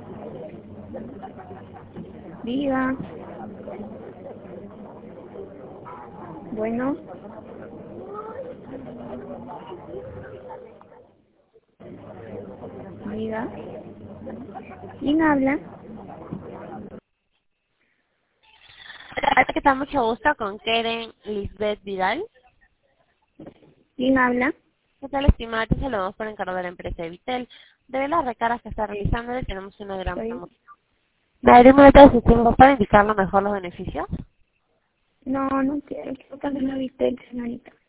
Diga. Bueno. Diga. ¿Quién habla? Hola, ¿qué tal? Mucho gusto con Keren Lisbeth Vidal. ¿Quién habla? ¿Qué tal, estimada? Te saludamos por encargo de la empresa de Vitel. De las recargas que está realizando, tenemos una gran Soy... promoción. ¿Me daría un momento de su tiempo para indicarlo mejor los beneficios? No quiero cambiar la Vitel, señorita.